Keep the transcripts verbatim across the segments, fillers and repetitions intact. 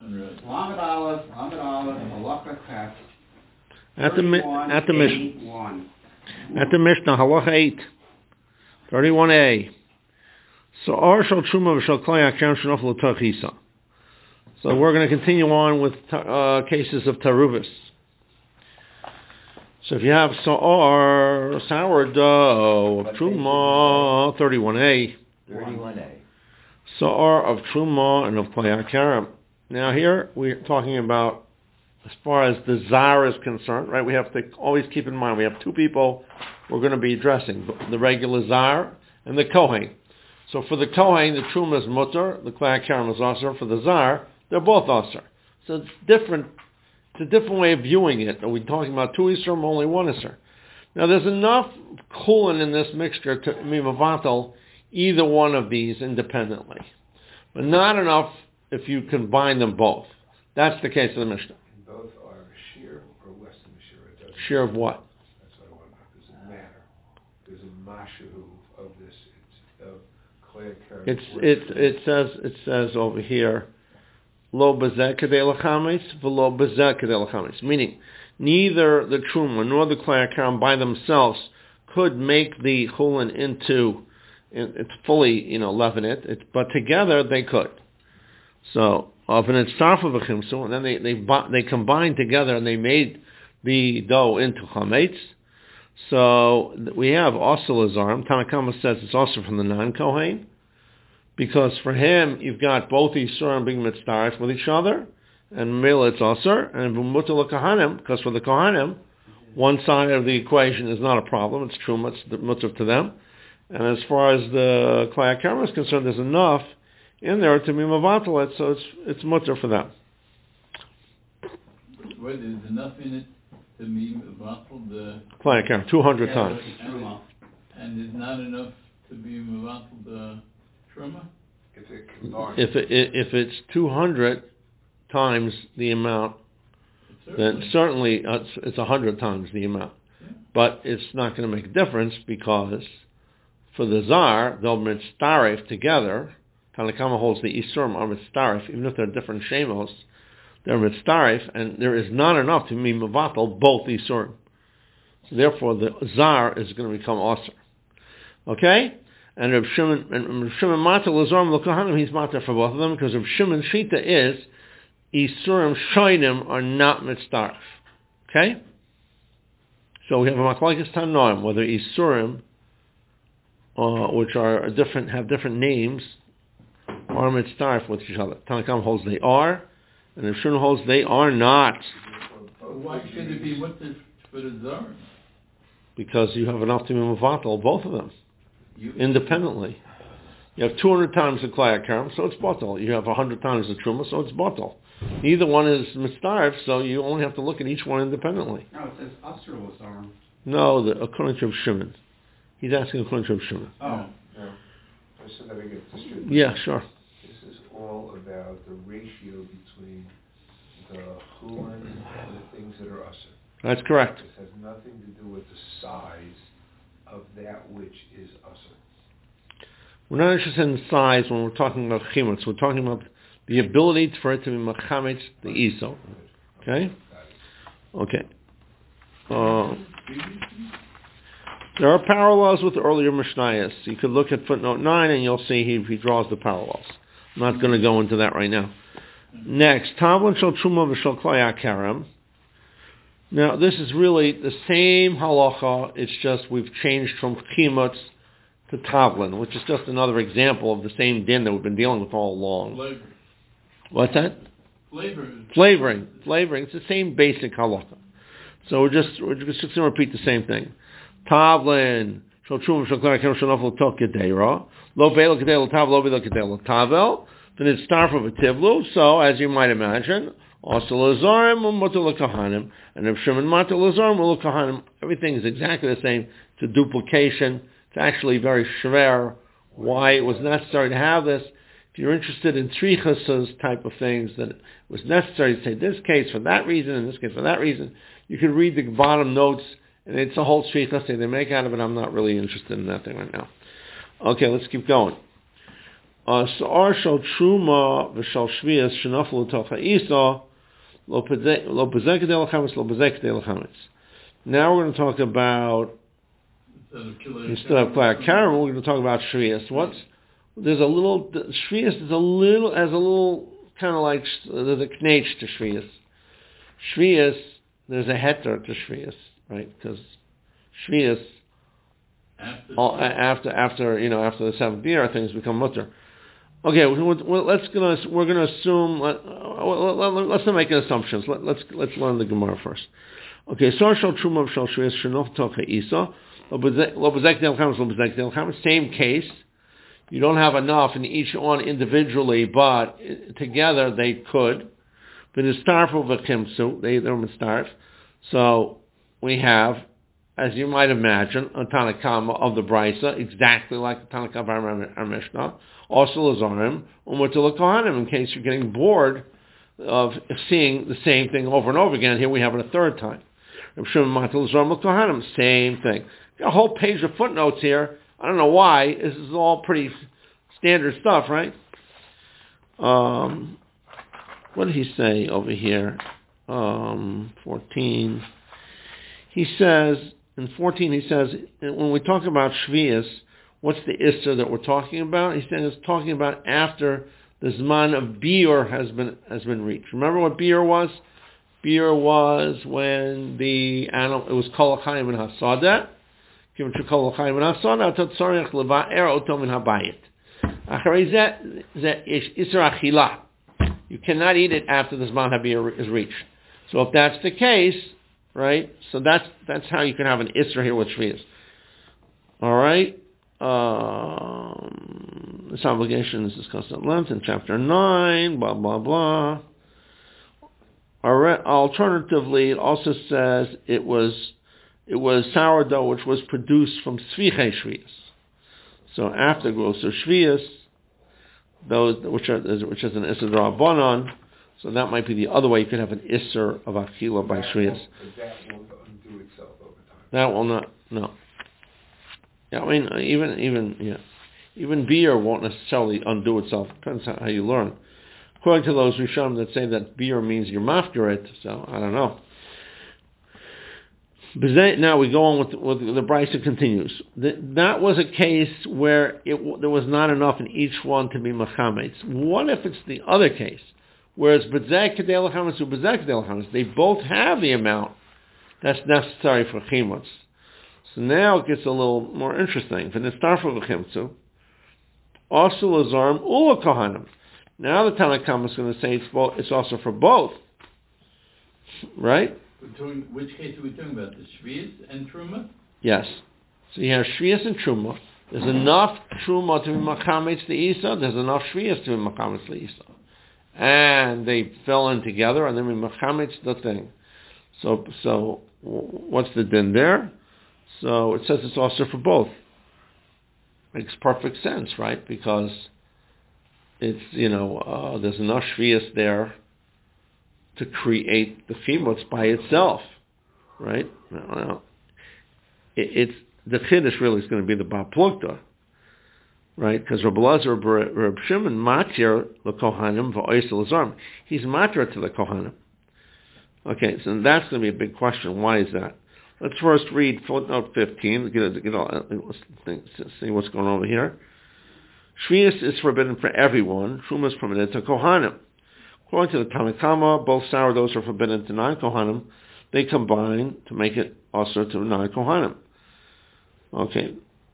Lamed Aleph, Lamed Aleph, Halacha Ches. At the at the Mishnah. At the Mishnah, Halacha eight. thirty-one A. So Ar Shal Truma V'Shal Klai HaKerem Shenofel L'Tarchisa. So we're going to continue on with uh, cases of Tarubis. So if you have Sa'ar, sourdough of Truma, thirty-one A. thirty-one A. Sa'ar of Truma and of Klai HaKerem. Now here we're talking about, as far as the Zar is concerned, right, we have to always keep in mind, we have two people we're going to be addressing, the regular Zar and the Kohen. So for the Kohen, the Truma is Mutter, the Klai HaKerem is Asr. For the Zar, they're both Asr. So it's different. It's a different way of viewing it. Are we talking about two Isser or only one Isser? Now there's enough Kulin in this mixture to mimavatal either one of these independently, but not enough if you combine them both. That's the case of the Mishnah. And both are shear or less than a shear. It doesn't shear of what? That's what I want to know. Does it matter? There's a mashahu of this. It's of Klai HaKerem. It's it it says it says over here, lo bazeh kadei lachametz v'lo bazeh kadei lachametz. Meaning, neither the Truma nor the Klai HaKerem by themselves could make the chulin into it's fully, you know, leaven it, it, but together they could. So, of an itzarfa v'chimsu, and then they they they combined together and they made the dough into chametz. So we have also azarim. Tanakama says it's also from the non-kohen, because for him you've got both Yisurim being mitzdarif with each other, and Mila it's aser, and v'mutal kahanim, because for the kohanim, one side of the equation is not a problem. It's truma, it's the mutzah to them. And as far as the Klai HaKerem is concerned, there's enough in there to be mavatal it, so it's it's mutter for them. Well, there's enough in it to be mavatal the Klai HaKerem, two hundred Yeah, times. Truma. And there's not enough to be mavatal the truma? If it combines. If it, if it's two hundred times the amount, then certainly uh, it's, it's one hundred times the amount. Yeah. But it's not going to make a difference, because for the Zar, they'll mitzdarif together. Tanakama holds the Isurim are mitzdarif, even if they're different shemos, they're mitzdarif, and there is not enough to be mevatel both Isurim. So therefore, the Zar is going to become Aser. Okay? And Reb Shimon, and Reb Shimon Matel Lazorim L'Kohanim, he's Matel for both of them, because Reb Shimon Shita is Isurim Shoinim are not mitzdarif. Okay? So we have a Machlokes Tanoim, whether Isurim, uh, which are different, have different names, are mitzdarif with each other. Tanakam holds they are, and Reb Shimon holds they are not. Why should it be what's it for the Zar? Because you have enough to be mevatel, both of them, You, independently. You have two hundred times the Klai HaKerem, so it's batal. You have one hundred times the Truma, so it's batal. Neither one is mitzdarif, so you only have to look at each one independently. No, it says Asr Lazarim. No, the, according to Reb Shimon. He's asking according to Reb Shimon. Oh. No. Just so that we get distributed. Yeah, sure. This is all about the ratio between the chulin and the things that are usher. That's correct. This has nothing to do with the size of that which is usher. We're not interested in size when we're talking about chimutz. We're talking about the ability for it to be machametz the iso. Okay? Okay. Uh, there are parallels with the earlier Mishnayos. You could look at footnote nine and you'll see he, he draws the parallels. I'm not going to go into that right now. Next, Tavlin shel Truma v'shel Klai HaKerem. Now, this is really the same halacha. It's just we've changed from chimutz to Tavlin, which is just another example of the same din that we've been dealing with all along. Flavor. What's that? Flavor. Flavoring. Flavoring. It's the same basic halacha. So we're just we're just going to repeat the same thing. Tavlin shel Truma v'shel Klai HaKerem shel nafel tok gedeira lo ve'el gedei lo tavel lo ve'el gedei lo tavel. Then it's starf of a tivlu. So as you might imagine, also lazarim u'mutal kahanim, and if Shimon matal lazarim u'lo kahanim, everything is exactly the same. It's a duplication. It's actually very shver why it was necessary to have this. If you're interested in trichasas type of things, that it was necessary to say this case for that reason and this case for that reason, you can read the bottom notes, and it's a whole trichas they make out of it. I'm not really interested in that thing right now. Okay, let's keep going. Uh, Sa'ar shel truma v'shel shvius shenaflu l'toch ha'isa lo bezek kedei l'chametz lo bezek kedei l'chametz. Now we're going to talk about instead of Klal Karim, we're going to talk about shvius. What's there's a little shvius is a little as a little kind of like there's a knech to shvius. Shvius there's a heter to shvius, right? Because shvius after, all, after after you know after the seventh year things become mutter. Okay, well, let's gonna we're gonna assume. Let, let's not make assumptions. Let, let's let's learn the Gemara first. Okay, so shal truma shal shvius shenof tocha isa lo bezek del chametz lo bezek del chametz. Same case. You don't have enough in each one individually, but together they could. But it's starful v'kimtzu. They they're mistarf. So we have, as you might imagine, a Tanakama of the Brisa, exactly like the Tanakama of our, our Mishnah. Also Lazarim, Umutul Kohanim, in case you're getting bored of seeing the same thing over and over again. Here we have it a third time. Same thing. Got a whole page of footnotes here. I don't know why. This is all pretty standard stuff, right? Um, what did he say over here? Um, fourteen. He says, in fourteen, he says, when we talk about Shvius, what's the Issa that we're talking about? He's saying it's talking about after the Zman of Biur has been has been reached. Remember what Biur was? Biur was when the animal, it was Kol HaChaim and Hasadah. Given to Kol HaChaim and Hasadah, Tot Tzarech Leva'er Oto Min HaBayit. Acharei Zeh, Zeh Ish Isra Achila. You cannot eat it after the Zman HaBiur is reached. So if that's the case, right, so that's that's how you can have an Isra here with Shvius. All right? Um, this obligation is discussed at length in chapter nine, blah, blah, blah. Alternatively, it also says it was it was sourdough which was produced from Svichei Shvius. So after Grosser Shvius, those which are which is an Isser D'Rabbanan, so that might be the other way you could have an Isser of Achila by Shvius. That will undo itself over time. That will not, no. Yeah, I mean, even, even, yeah, even beer won't necessarily undo itself. Depends on how you learn. According to those Rishonim that say that beer means you're mafkirit, so I don't know. But now we go on with, with the Brisa continues. That was a case where it, there was not enough in each one to be machametz. What if it's the other case? Whereas b'zek kedei l'chametz and b'zek kedei l'chametz, they both have the amount that's necessary for chimutz. So now it gets a little more interesting. For the starful v'chimtzu, also lazarm ula kohanim. Now the Tanakh is going to say it's both, it's also for both, right? We're talking, which case are we talking about? The Shvius and Truma? Yes. So you have Shvius and Truma. There's enough Truma to be Machametz the Isa. There's enough Shvius to be Machametz the Isa. And they fell in together, and then we Machametz the thing. So, so what's the din there? So it says it's also for both. Makes perfect sense, right? Because it's, you know, uh, there's enough Shvius there to create the chimutz by itself, right? Well, it, it's the chiddush really is going to be the Bar Plukta, right? Because Rabbi Lazar, Reb Shimon, matir lekohanim v'oisel azarm. He's matir to the kohanim. Okay, so that's going to be a big question. Why is that? Let's first read footnote fifteen. Get, get all, let's think, see what's going on over here. Shvius is forbidden for everyone. Truma is permitted to kohanim. According to the Tanakama, both sourdoughs are forbidden to non-kohanim. They combine to make it also to non-kohanim. Okay.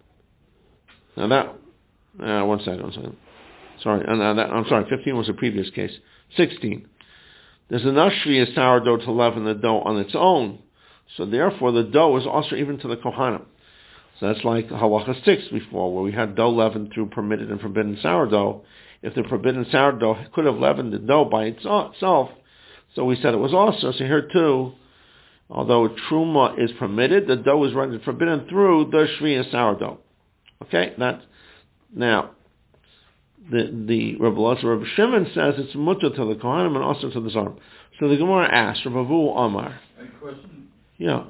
Now that, uh, one second, one second. Sorry, uh, that, I'm sorry, fifteen was a previous case. sixteen. There's enough shvius sourdough to leaven the dough on its own. So therefore the dough is also even to the kohanim. So that's like halacha six before, where we had dough leavened through permitted and forbidden sourdough. If the forbidden sourdough could have leavened the dough by itself, so we said it was also. So here too, although truma is permitted, the dough is rendered forbidden through the shvius sourdough. Okay, that's now the the Rebbe Lazar, Rebbe Shimon says it's mutter to the kohanim and also to the zarm. So the Gemara asks, Rebbe Avu Amar. A question. Yeah.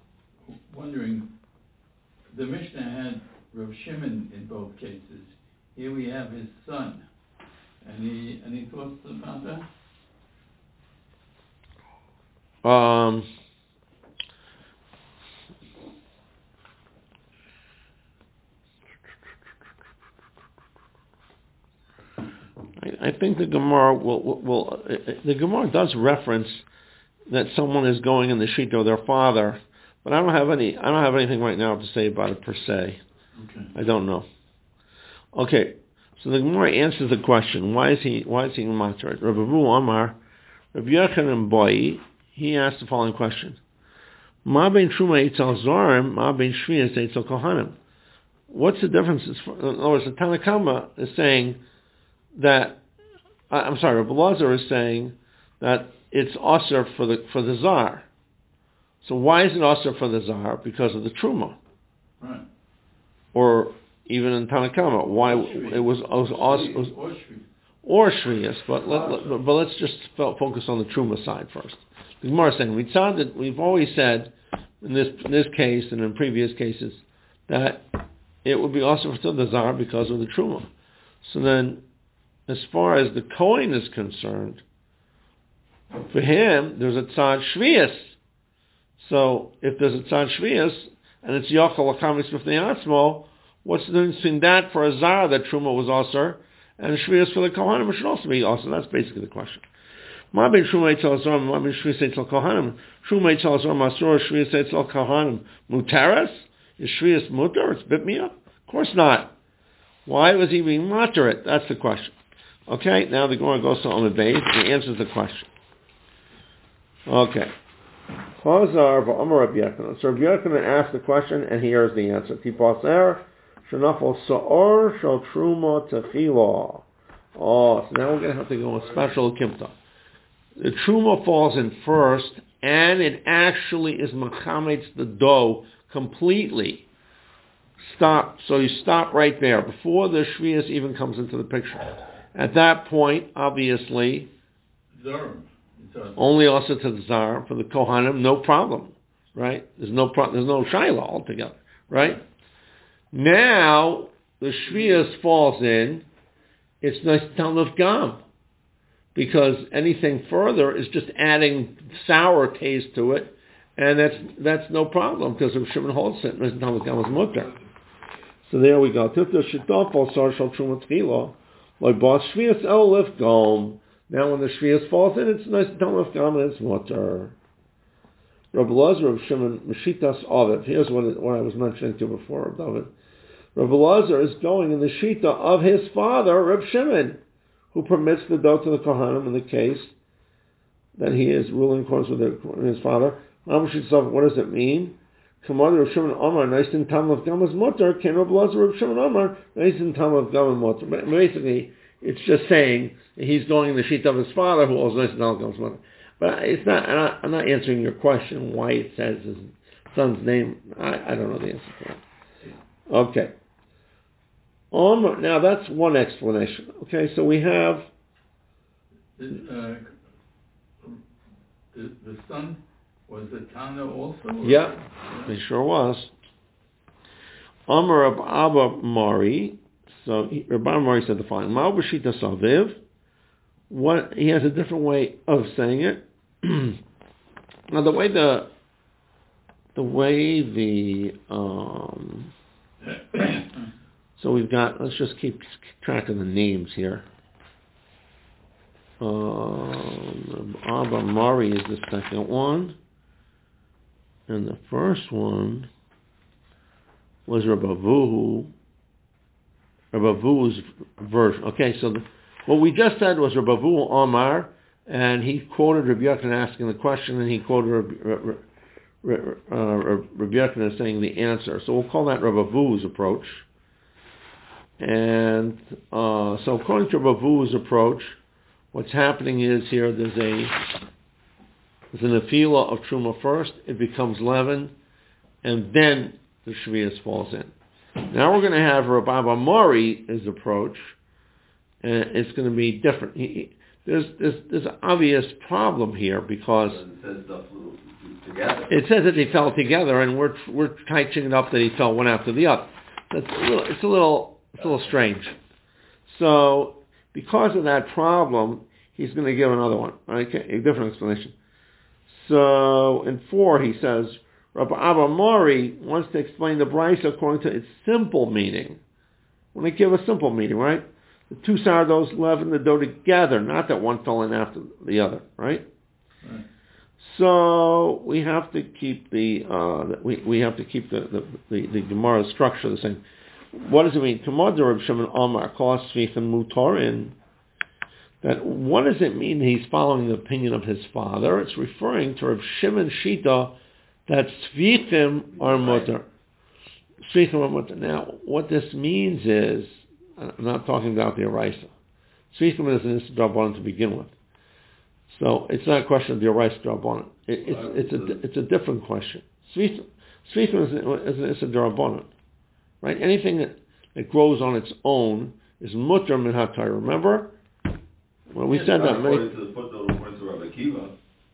Wondering, the Mishnah had Rebbe Shimon in both cases. here we have his son. Any any thoughts about that? Um, I, I think the Gemara will, will, will uh, the Gemara does reference that someone is going in the shita of their father, but I don't have any I don't have anything right now to say about it per se. Okay. I don't know. Okay. So the Gemara answers the question: Why is he? Why is he matter? Rabbi Abu Amar, Rabbi Yochanan Boi, he asked the following question: Ma ben truma eitzel zorim, ma ben shvius eitzel kohanim. What's the difference? In other words, the Tanna Kama is saying that. I'm sorry, Rabbi Lazar is saying that it's osir for the for the zar. So why is it osir for the zar? Because of the truma, right? Or even in Tanna Kama, why it was was was or shviyas, but let, let, but let's just focus on the truma side first. The Gemara is saying that we've always said in this in this case and in previous cases that it would be also for the zar because of the truma. So then, as far as the Kohen is concerned, for him there's a tzad shviyas. So if there's a tzad shviyas and it's yochel akamis b'fnei atzmo, what's the difference between that for a zar that truma was also and shviyas for the kohanim should also be also? That's basically the question. Ma ben truma etzel zar, ma ben shviyas etzel kohanim. Truma etzel zar masor, shviyas etzel kohanim. Mutaras is shviyas mutar? It's bitmiyah? Of course not. Why was he being mutar? That's the question. Okay, now the Gemara goes to Amud Beis and answers the question. Okay. Chazar v'amar Rabbi Yochanan. So Rabbi Yochanan asked the question, and here's the answer. Tipaser shenafal sa'or shal truma tefila. Oh, so now we're going to have to go a special kimta. The truma falls in first, and it actually is machametz the dough completely. Stop. So you stop right there before the shviyas even comes into the picture. At that point, obviously, Zar. only also to the zar for the kohanim, no problem, right? There's no pro- there's no shaila altogether, right? Now the shviyas falls in. It's nice talmud gam, because anything further is just adding sour taste to it, and that's that's no problem because of Shimon holds it. Nice talmud gam is mutter. So there we go. Tifta shitofal sar shal truma tefila. Like boss shviyas elif gom. Now when the shviyas falls in, it's nice to tell if gam and it's water. Rabbi Lazar of Shimon Meshitas Aviv. Here's what, it, what I was mentioning to you before, David. Rabbi Lazar is going in the shita of his father, Reb Shimon, who permits the dough to the kohanim in the case that he is ruling in accordance with his father. What does it mean? Kamar Reb Shimon Amar, nice in tam of gam is mutter. Can Rabbi Lazar Reb Shimon Amar, nice in tam of gam is mutter. Basically, it's just saying he's going in the sheet of his father, who also nice in tam of gam is mutter. But it's not. I'm not, I'm not answering your question why it says his son's name. I, I don't know the answer to that. Okay. Um, now that's one explanation. Okay, so we have Did, uh, the, the son was the Tana also? Yeah, he sure was. Amar Abba Mari. So Rabbi Mari said the following: Ma'u b'shita saviv. What he has a different way of saying it. Now the way the the way the um, so we've got. Let's just keep track of the names here. Um, Abba Mari is the second one. And the first one was Rabbi Vuhu, Rabbi Vuhu's version. Okay, so the, what we just said was Rabbi Vuhu Amar, and he quoted Rabbi Yochanan asking the question, and he quoted Rabbi, Rabbi, uh, Rabbi Yochanan as saying the answer. So we'll call that Rabbi Vuhu's approach. And uh, so according to Rabbi Vuhu's approach, what's happening is here there's a There's an afila of truma first, it becomes leaven, and then the shviyas falls in. Now we're going to have Rabbi Mori's approach, and it's going to be different. He, there's, there's there's an obvious problem here because It says stuff together. It says that they fell together, and we're we're touching it up that he fell one after the other. That's a little, it's a little it's a little strange. So, because of that problem, he's going to give another one, okay, a different explanation. So, in four, he says, Rabbi Abba Mori wants to explain the Brisa according to its simple meaning. When they give a simple meaning, right? The two sourdoughs leaven the dough together, not that one fell in after the other, right? Right. So we have to keep the uh, we we have to keep the the, the, the Gemara structure the same. What does it mean? Reb Shimon Amar Kol Svichim Mutorin. That what does it mean? He's following the opinion of his father. It's referring to Reb Shimon Shita that Svichim are mutter. Svichim are mutter. Now, what this means is, I'm not talking about the Eraisa. Svichim is an Isra to begin with. So it's not a question of the Eraisa Drabonin. It, it's, it's, a, it's a different question. Svichim is, is, is a Drabonin. Right? Anything that, that grows on its own is mutter min hatayr. Remember? Well, we Yeah, said that according many... to the footnote according to Rabbi Akiva.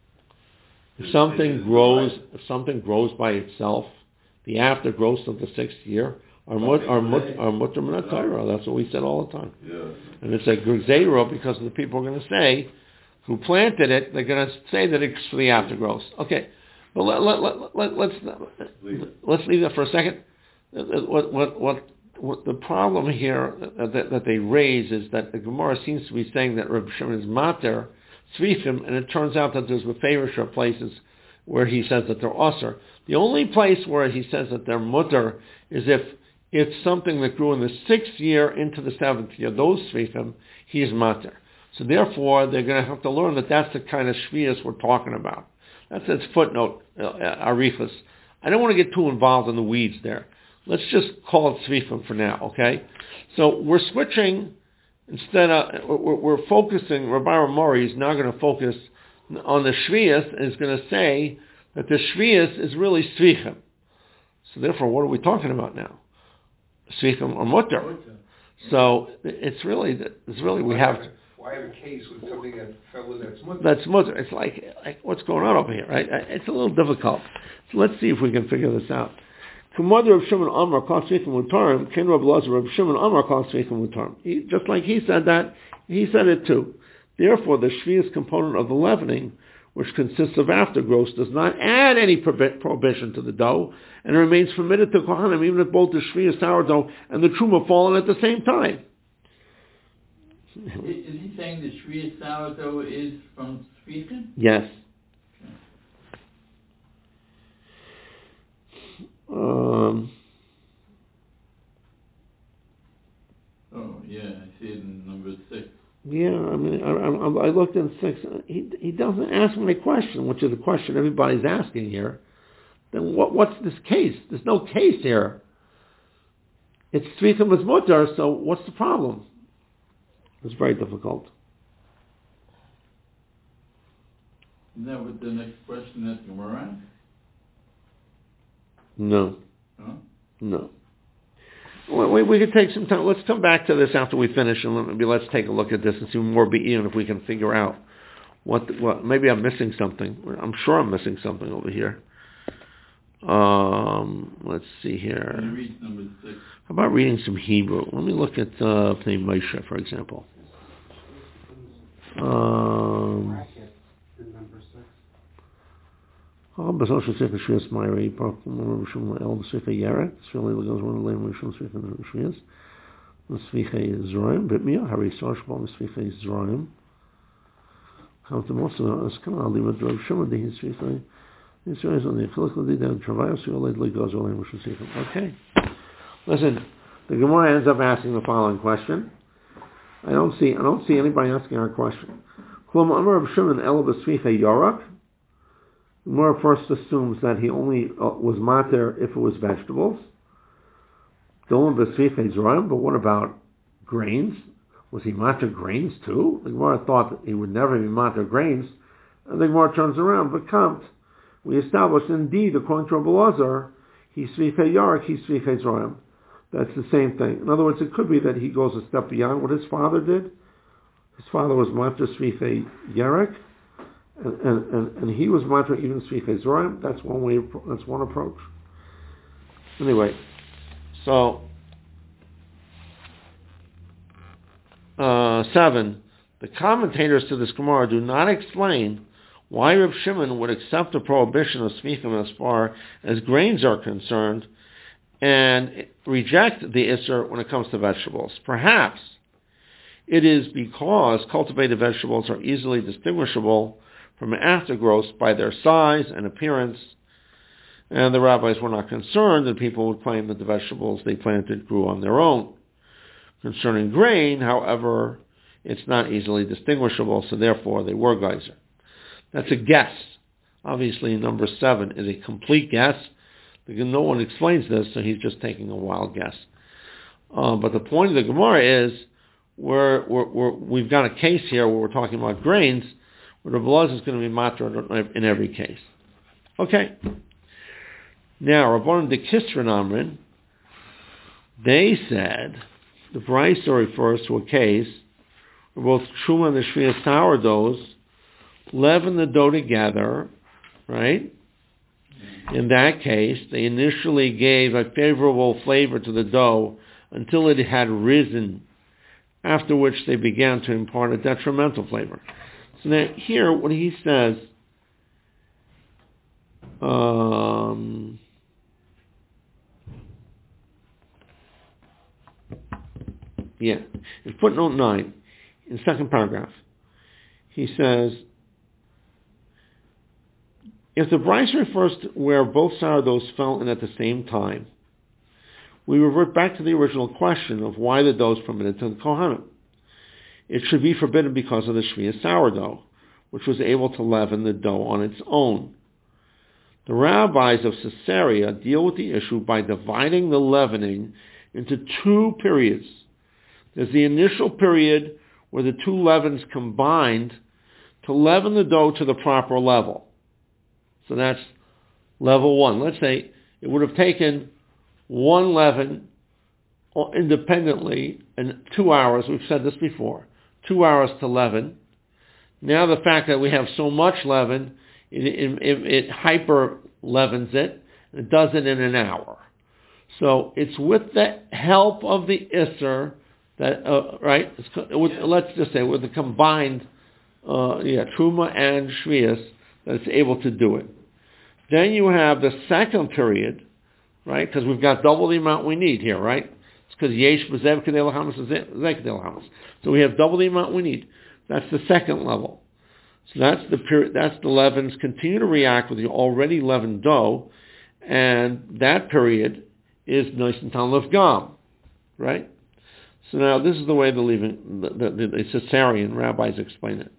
If something grows, if something grows by itself, the after growth of the sixth year, are mut, are mut, are mutter min hatayr. That's what we said all the time. Yeah. And it's a gzeira because the people are going to say, who planted it, they're going to say that it's for the aftergrowth. Okay, but let, let, let, let, let's let's leave that for a second. What what what, what the problem here that, that they raise is that the Gemara seems to be saying that Reb Shimon is mater tzvifim, and it turns out that there's mefarish places where he says that they're osir. The only place where he says that they're mutter is if it's something that grew in the sixth year into the seventh year. Those tzvifim, he is mater. So therefore, they're going to have to learn that that's the kind of shvius we're talking about. That's its footnote, uh, arichas. I don't want to get too involved in the weeds there. Let's just call it tzvifim for now, okay? So we're switching, instead of, we're, we're focusing, Rabbi Mori is now going to focus on the shvius and is going to say that the shvius is really tzvichim. So therefore, what are we talking about now? Tzvichim or mutter. So it's really, it's really, we have to... Why have a case with something that fell in that's mutter? That's mutter. It's like, like, what's going on over here, right? It's a little difficult. So let's see if we can figure this out. Reb Shimon Amar Kol Svichim Mutarim, Ken Reb Lazar Reb Shimon Amar Kol Svichim Mutarim. Just like he said that, he said it too. Therefore, the shvius component of the leavening, which consists of aftergrowth, does not add any prohibition to the dough, and remains permitted to Kohanim even if both the shvius sourdough and the truma fallen at the same time. Is he saying the shvius sourdough is from tzvifim? Yes. Um, oh, yeah, I see it in number six. yeah, I mean, I, I, I looked in six. He he doesn't ask me a question, which is a question everybody's asking here. Then what? What's this case? There's no case here. It's tzvifim is mutar, so what's the problem? It's very difficult. Isn't that what the next question that Gemara asked? No. Huh? No. Well, we, we could take some time. Let's come back to this after we finish, and maybe let's take a look at this and see more be'in if we can figure out what, what. Maybe I'm missing something. I'm sure I'm missing something over here. Um, let's see here. Can you read number six? How about reading some Hebrew? Let me look at uh, Pnei Moshe, for example. Um. Oh, but also say for Shvius Meiri, Parkum Rishon El B'Svicha Yerek. Surely it goes one of the Lam Rishon Svicha Shvius. B'Svicha Zroim, Bitmia Hari Sarshbal B'Svicha Zroim. Come to also as can I leave with Rav Shimon the Svicha. Israel on the Chilukah Di Down Travail. So let it goes Lam Rishon Svicha. Okay. Listen, the Gemara ends up asking the following question. I don't see I don't see anybody asking our question. Klum Amar Rav Shimon El B'Svicha Yorak. The Gemara first assumes that he only uh, was mater if it was vegetables. But what about grains? Was he mater grains too? The Gemara thought that he would never be mater grains. And the Gemara turns around, but comes. We established indeed, according to Rabbi Lazar, he's svichei yarak, he's svichei zroim. That's the same thing. In other words, it could be that he goes a step beyond what his father did. His father was mater svichei yarak. And, and, and, and he was matter even Svichei Zorim. That's one way. That's one approach. Anyway, so uh, seven, the commentators to this Gemara do not explain why Reb Shimon would accept the prohibition of smichim as far as grains are concerned and reject the Isser when it comes to vegetables. Perhaps it is because cultivated vegetables are easily distinguishable from aftergrowths by their size and appearance, and the rabbis were not concerned that people would claim that the vegetables they planted grew on their own. Concerning grain, however, it's not easily distinguishable, so therefore they were geyser. That's a guess. Obviously, number seven is a complete guess, because no one explains this, so he's just taking a wild guess. Uh, but the point of the Gemara is, we're, we're, we're, we've got a case here where we're talking about grains, where the blood is going to be matter in every case. Okay. Now, Rabbanan de Kisran Amrin, they said, the Brisa refers to a case where both Truma and the Shvias sourdoughs leaven the dough together, right? In that case, they initially gave a favorable flavor to the dough until it had risen, after which they began to impart a detrimental flavor. So now here, what he says, um, yeah, in footnote nine, in the second paragraph, he says, if the Brisa refers to where both sourdoughs fell in at the same time, we revert back to the original question of why the dough is permitted to the Kohanim. It should be forbidden because of the Shvias sourdough, which was able to leaven the dough on its own. The rabbis of Caesarea deal with the issue by dividing the leavening into two periods. There's the initial period where the two leavens combined to leaven the dough to the proper level. So that's level one. Let's say it would have taken one leaven independently in two hours. We've said this before. Two hours to leaven. Now the fact that we have so much leaven, it, it, it, it hyper leavens it. It does it in an hour. So it's with the help of the Isser that, uh, right? It's, with, let's just say with the combined, uh, yeah, Truma and Shvias, that it's able to do it. Then you have the second period, right? Because we've got double the amount we need here, right? It's because Yesh B'Zev Kedei L'Chamas is Zev Kedei L'Chamas. So we have double the amount we need. That's the second level. So that's the period. That's the leavens continue to react with the already leavened dough, and that period is Noisen Tan Lev Gam, right? So now this is the way the leaving the, the, the, the Caesarean rabbis explain it.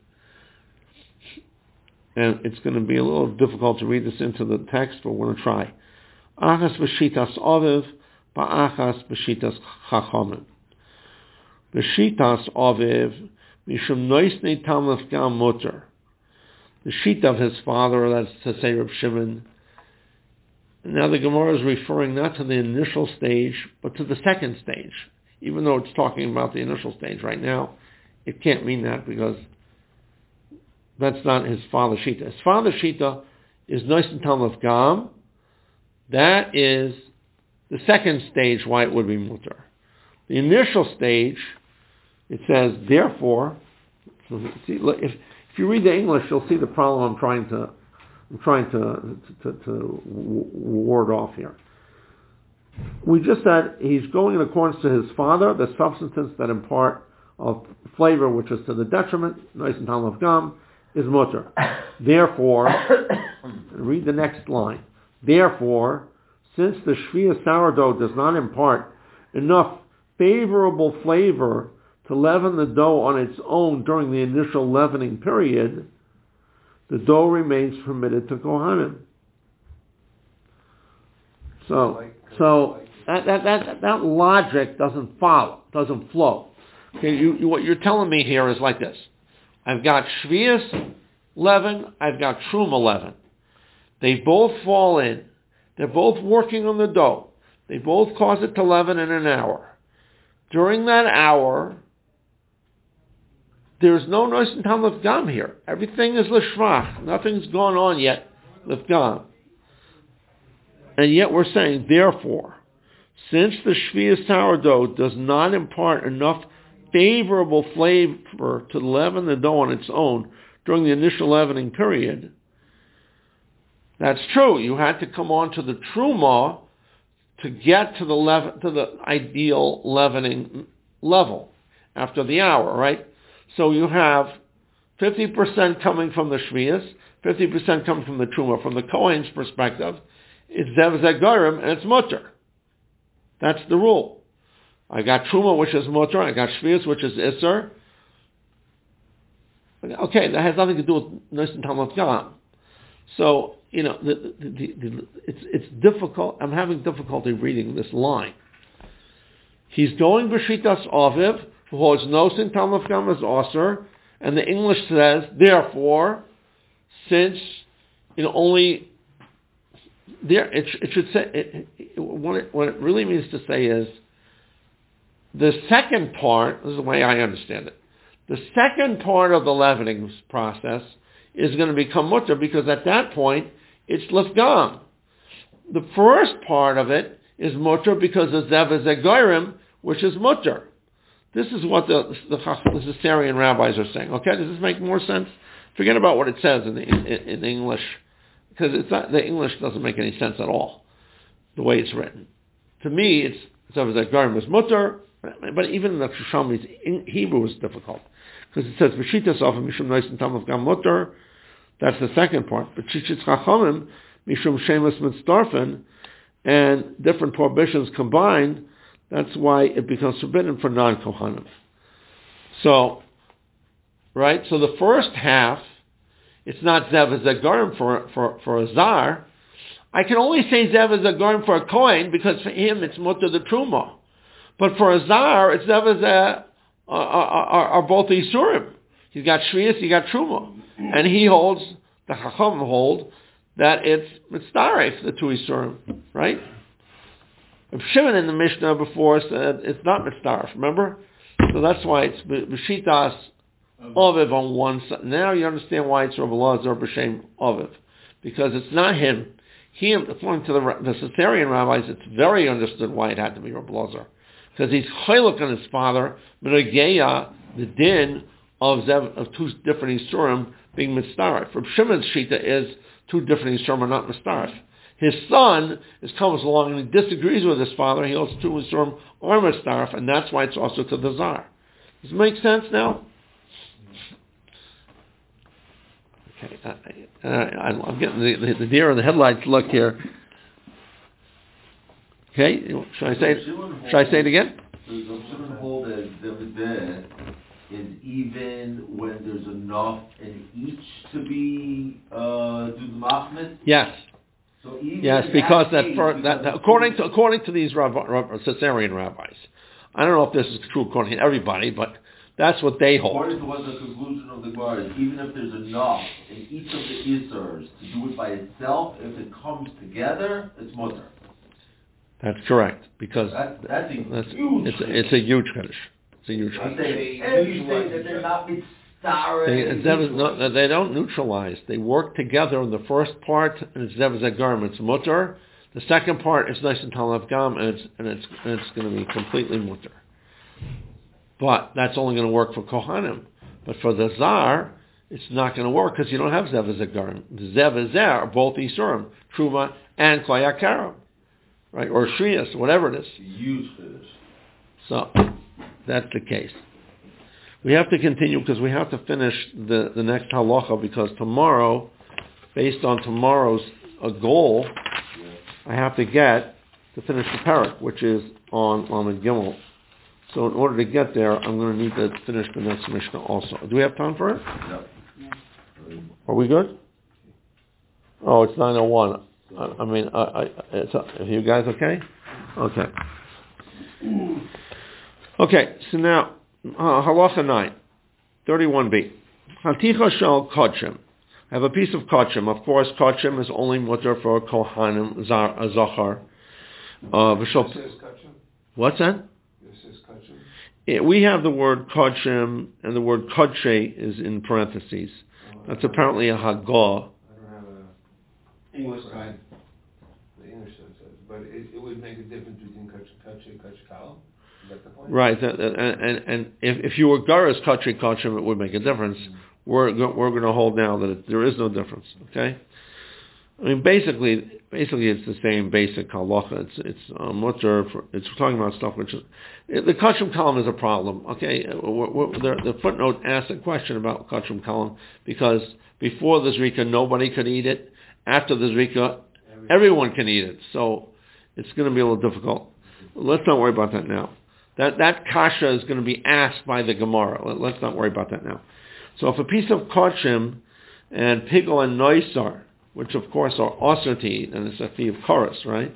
And it's going to be a little difficult to read this into the text, but we're going to try. Achas b'shitas aviv, ba'achas b'shitas chachamim. B'shitas aviv, mishum noisnei tam lefgam muter. The shita of his father, that's to say Reb Shimon. Now the Gemara is referring not to the initial stage, but to the second stage. Even though it's talking about the initial stage right now, it can't mean that because that's not his father's shita. His father's shita is Noisen Tam Lev Gam. That is the second stage why it would be mutar. The initial stage, it says, therefore, see, if, if you read the English, you'll see the problem I'm trying to I'm trying to, to, to, to ward off here. We just said he's going in accordance to his father, the substance that impart of flavor, which is to the detriment, Noisen Tam Lev Gam, is mutar. Therefore, read the next line. Therefore, since the Shvias sourdough does not impart enough favorable flavor to leaven the dough on its own during the initial leavening period, the dough remains permitted to Kohanim. So, so that that that that logic doesn't follow, doesn't flow. Okay, you, you, what you're telling me here is like this. I've got Shvias leaven, I've got Truma leaven. They both fall in. They're both working on the dough. They both cause it to leaven in an hour. During that hour, there's no Noisen Tam Lev Gam here. Everything is L'shvach. Nothing's gone on yet, Lev Gam. And yet we're saying, therefore, since the Shvias sourdough does not impart enough favorable flavor to leaven the dough on its own during the initial leavening period, that's true. You had to come on to the truma to get to the leaven, to the ideal leavening level after the hour, right? So you have fifty percent coming from the shvius, fifty percent coming from the truma. From the Kohen's perspective, it's zev zegarim and it's mutter. That's the rule. I got truma, which is mutter. I got shvius, which is isser. Okay, that has nothing to do with Nisan Talmud Gam. So, you know, the, the, the, the, it's it's difficult. I'm having difficulty reading this line. He's going b'shitas aviv, who holds Nisan Talmud Gam as aser, and the English says, therefore, since you know only there, it, it should say it, it, what it what it really means to say is the second part. This is the way I understand it. The second part of the leavening process is going to become mutter because at that point it's lefgam. The first part of it is mutter because of zev zegorim, which is mutter. This is what the the, the Caesarean rabbis are saying. Okay, does this make more sense? Forget about what it says in the, in, in English, because it's not, the English doesn't make any sense at all, the way it's written. To me, it's zev zegorim is mutter, but even in the Yerushalmi's in Hebrew is difficult. Because it says, V'shitas ofim mishum noisen tamov gam mutter. That's the second part. But Chichitz chachamim mishum shemus mitzdarfen, and different prohibitions combined, that's why it becomes forbidden for non-kohanim. So, right? So the first half, it's not zev zegarim for, for, for a zar. I can only say zev zegarim for a kohen because for him it's mutter the truma. But for a zar, it's zev zegarim. Are, are, are both the Yisurim. He's got Shvius, he got Truma. And he holds, the Chacham hold, that it's Mitzdaref, the two Yisurim, right? Shimon in the Mishnah before said it's not Mitzdaref, remember? So that's why it's B'shitas Oviv on one side. Now you understand why it's Rabbi Elazar B'Shem Oviv. Because it's not him. He, according to the, the Caesarean rabbis, it's very understood why it had to be Rabbi Elazar. Because he's chaylik on his father, Menageya, the din of zev, of two different Yisurim being mitzdaref. From Shimon's shita is two different Yisurim are not mitzdaref. His son is comes along and he disagrees with his father. He holds two Yisurim are mitzdaref, and that's why it's also to the zar. Does it make sense now? Okay, I, I, I'm getting the, the, the deer in the headlights look here. Okay, should I say it? Should I say it again? Does Shimon hold that Zevadeh is even when there's enough in each to be uh, do the machmet? Yes. So even yes, in because that, that, case, for, because that according to according to these Rav, Rav, Caesarean rabbis, I don't know if this is true according to everybody, but that's what they hold. According to what the conclusion of the Gemara is, even if there's enough in each of the Isers to do it by itself, if it comes together, it's mutter. That's correct, because that, that's a that's, huge it's, a, it's a huge Kaddish. It's a huge I'm Kaddish. saying everything that they're not mitzdaref. They, it's never, no, they don't neutralize. They work together in the first part, and it's zev zegarim, it's mutter. The second part is nice and talav gam, and it's and it's and it's going to be completely mutter. But that's only going to work for kohanim. But for the zar, it's not going to work because you don't have zev zegarim. Zev zer are both isurim, truma and koyakarim. Right, or Shriyas, whatever it is. Huge finish. So, that's the case. We have to continue because we have to finish the, the next halacha because tomorrow, based on tomorrow's uh, goal, yeah. I have to get to finish the parak, which is on Lamed Gimel. So in order to get there, I'm going to need to finish the next Mishnah also. Do we have time for it? No. Are we good? Oh, it's nine oh one. I mean, I, I, it's, are you guys okay? Okay. Okay, so now, uh, halacha nine, thirty-one b. Haticha shel kodshim. I have a piece of kodshim. Of course, kodshim is only mutter for kohanim, zar, a zachar. Uh, What's that? It, we have the word kodshim, and the word kodshe is in parentheses. That's apparently a hagah. English side. The English side says, but it, it would make a difference between kach and kach and kach kal. that the point? Right, and, and, and if, if you were Garas Kachri Kachrim, it would make a difference. Mm-hmm. We're, we're going to hold now that it, there is no difference, okay? I mean, basically, basically it's the same basic halacha. It's it's uh, mutter. For, it's talking about stuff which is it, the kachrim column is a problem. Okay, we're, we're, the, the footnote asks a question about kachrim column because before the zrika nobody could eat it. After the zrika, everyone can eat it. So it's going to be a little difficult. Let's not worry about that now. That that kasha is going to be asked by the Gemara. Let, let's not worry about that now. So if a piece of kachrim and pigel and noisar, which of course are osir to eat, and it's a fee of chorus, right?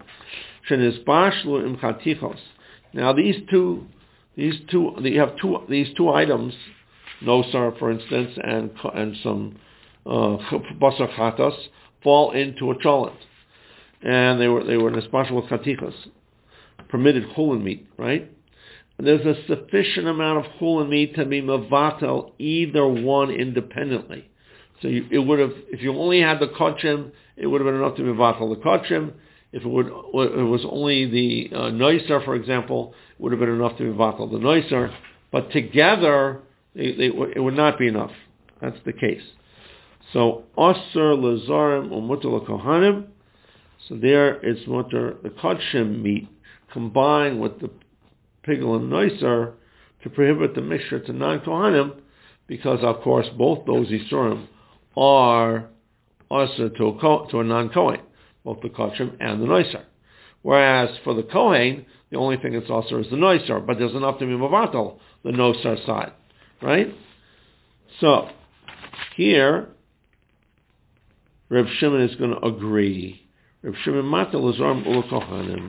Now these two, these two, you have two these two items, nosar for instance, and and some uh, basar chatas fall into a cholent, and they were they were nespashal with chatichos, permitted chulin meat, right? And there's a sufficient amount of chulin meat to be mevatel either one independently. So you, it would have, if you only had the kachim, it would have been enough to be vatal the kachim. If it would, it was only the uh, noiser, for example, it would have been enough to be vatal the noiser. But together, they, they, it would not be enough. That's the case. So aser lazarim umutar kohanim. So there, it's mutar the kachim meat combined with the pigel and noiser to prohibit the mixture to non kohanim, because of course both those isurim are also to a, to a non-Kohen, both the Kachrim and the Noiser. Whereas for the Kohen, the only thing that's also is the Noiser, but there's enough to be Mavatal, the Noiser side. Right? So, here, Reb Shimon is going to agree. Reb Shimon Matal Lazarim Ula Kohanim.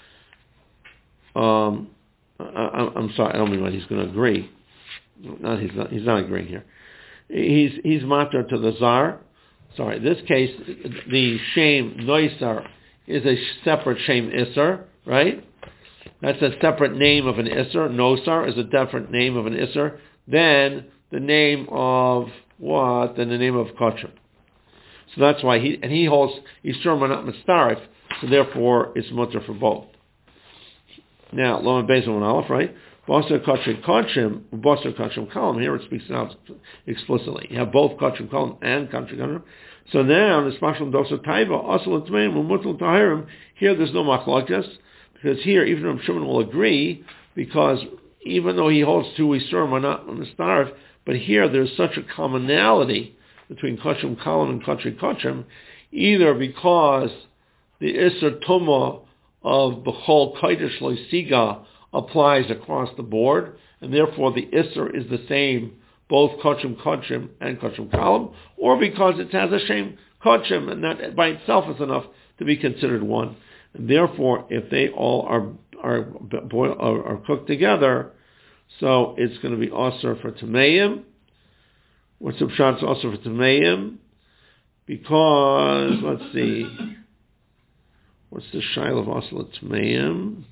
Um, I, I'm sorry, I don't mean what he's going to agree. No, he's not, he's not agreeing here. He's he's matter to the zar. Sorry, this case, the shame noisar is a separate shame isser, right? That's a separate name of an isser. Nosar is a different name of an isser than the name of what? Than the name of kachrim. So that's why he and he holds isur not mistarif. So therefore, it's mutter for both. Now, lo and beis on aleph, right? Basar kachrim kachrim, basar kachrim kalam. Here it speaks out explicitly. You have both kachrim kalam and kachrim kalam. So now the special dosa taiva asal tmeim umutul tahirim. Here there's no machlokes because here even Reb Shimon will agree because even though he holds two isurim are not on the starve, but here there's such a commonality between kachrim kalam and kachrim kachrim, either because the isur tuma of b'chol kodesh loisiga applies across the board, and therefore the Isser is the same, both Kachrim Kachrim and Kachrim Kalam, or because it has a shame Kachrim, and that by itself is enough to be considered one. And therefore, if they all are are boil, are, are cooked together, so it's going to be Asr for Tameim. What's the pshat Asr for Tameim? Because, let's see, what's the Shail of Asr Tameim?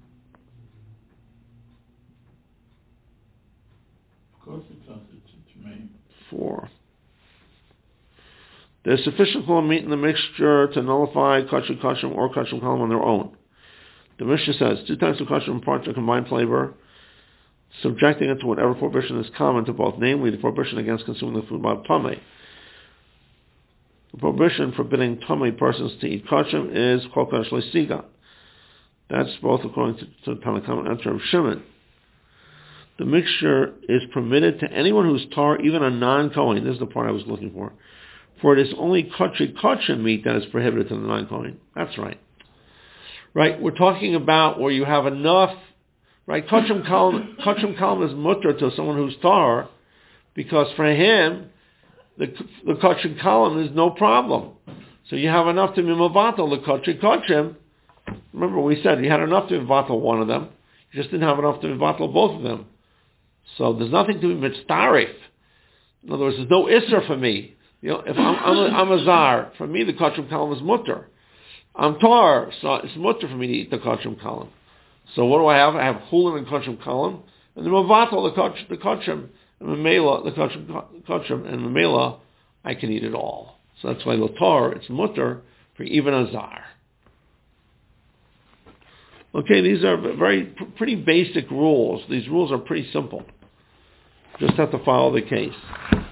Of course it's also to me. Four. There's sufficient chol meat in the mixture to nullify kachrim kachrim or kachrim kalam on their own. The Mishnah says two types of kachrim impart a combined flavor, subjecting it to whatever prohibition is common to both, namely the prohibition against consuming the food by tamei. The prohibition forbidding tamei persons to eat kachrim is kol kadosh leisiga. That's both according to, to Tanakh and to Reb Shimon. The mixture is permitted to anyone who's tar, even a non-Kohen. This is the part I was looking for. For it is only kachri kachrim meat that is prohibited to the non-Kohen. That's right. Right, we're talking about where you have enough, right, kachrim kalam, kachrim kalam is mutter to someone who's tar, because for him, the, the kachrim kalam is no problem. So you have enough to be mavatal, the kachri kachrim. Remember we said you had enough to be mavatal one of them, you just didn't have enough to be mavatal both of them. So there's nothing to be mitzdarif. In other words, there's no isser for me. You know, if I'm, I'm, a, I'm a zar, for me the kachrim kalam is mutter. I'm tar, so it's mutter for me to eat the kachrim kalam. So what do I have? I have chulin and kachrim kalam, and the mavatal the kachrim, the kachrim, and memela the kachrim, kachrim, and memela I can eat it all. So that's why the tar it's mutter for even a zar. Okay, these are very pretty basic rules. These rules are pretty simple. Just have to follow the case.